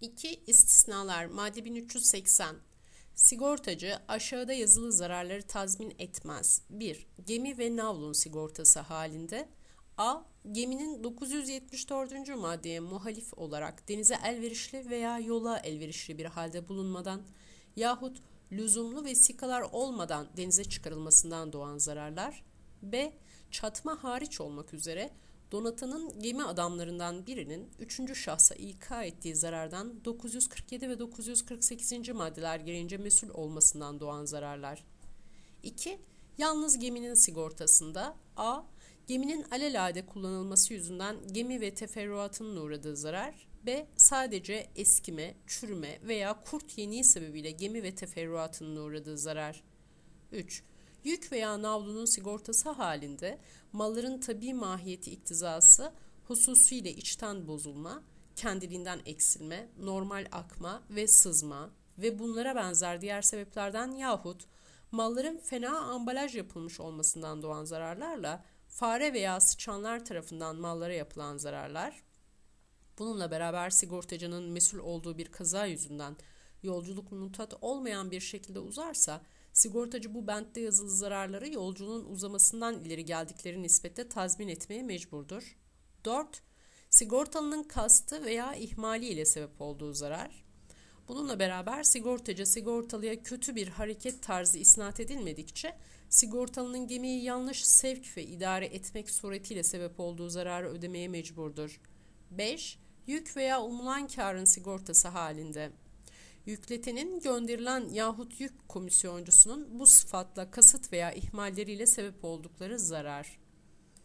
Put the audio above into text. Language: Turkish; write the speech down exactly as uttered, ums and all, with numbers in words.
iki. İstisnalar. Madde bin üç yüz seksen. Sigortacı aşağıda yazılı zararları tazmin etmez. bir. Gemi ve navlun sigortası halinde A. Geminin dokuz yüz yetmiş dördüncü maddeye muhalif olarak denize elverişli veya yola elverişli bir halde bulunmadan yahut lüzumlu vesikalar olmadan denize çıkarılmasından doğan zararlar. B. Çatma hariç olmak üzere donatanın gemi adamlarından birinin üçüncü şahsa ika ettiği zarardan dokuz yüz kırk yedi ve dokuz yüz kırk sekizinci maddeler gereğince mesul olmasından doğan zararlar. iki. Yalnız geminin sigortasında A. Geminin alelade kullanılması yüzünden gemi ve teferruatının uğradığı zarar. B. Sadece eskime, çürüme veya kurt yeniği sebebiyle gemi ve teferruatının uğradığı zarar. üç. Yük veya navlunun sigortası halinde malların tabii mahiyeti iktizası, hususiyle içten bozulma, kendiliğinden eksilme, normal akma ve sızma ve bunlara benzer diğer sebeplerden yahut malların fena ambalaj yapılmış olmasından doğan zararlarla fare veya sıçanlar tarafından mallara yapılan zararlar, bununla beraber sigortacının mesul olduğu bir kaza yüzünden yolculuk mutat olmayan bir şekilde uzarsa, sigortacı bu bentte yazılı zararları yolculuğun uzamasından ileri geldikleri nispette tazmin etmeye mecburdur. dört. Sigortalının kastı veya ihmali ile sebep olduğu zarar. Bununla beraber sigortacı sigortalıya kötü bir hareket tarzı isnat edilmedikçe sigortalının gemiyi yanlış sevk ve idare etmek suretiyle sebep olduğu zararı ödemeye mecburdur. beş. Yük veya umulan karın sigortası halinde yükletenin gönderilen yahut yük komisyoncusunun bu sıfatla kasıt veya ihmalleriyle sebep oldukları zarar.